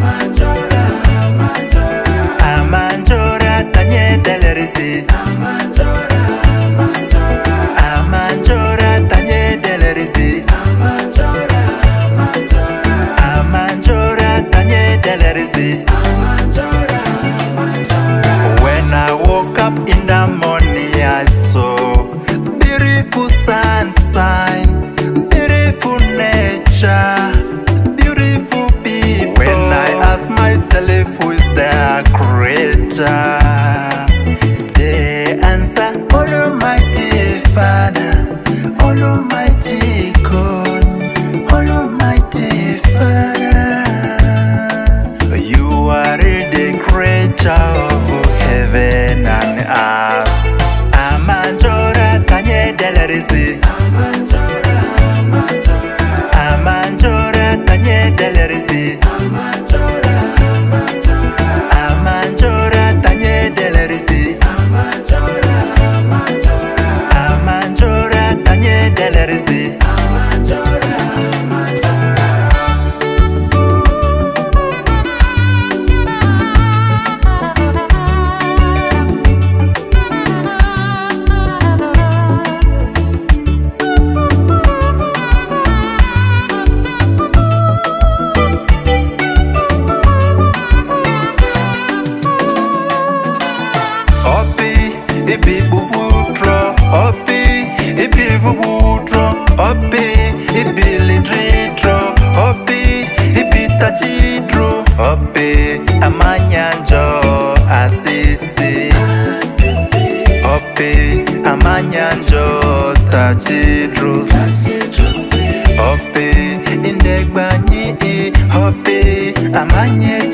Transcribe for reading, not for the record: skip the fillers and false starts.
Amanjora tanye delerisi. Amanjora tanye delerisi. Amanjora tanye delerisi. When I woke up in the morning, I saw beautiful sunshine, beautiful nature, beautiful people. When I ask myself who is the creator, the answer, Almighty Father, Almighty God, Almighty Father. You are the creator of heaven and earth. Amanjora tanye delerisi. Amanjora tanye delerisi. Amanjora tanye delerisi. Amanjora tanye delerisi. Ibi buvutro, opi, ibi vuvutro, opi, ibi lidritro, opi, ibi tachidro, opi, amanyanjo asisi, opi, amanyanjo tachidro, opi, indegbanyi, opi, amanye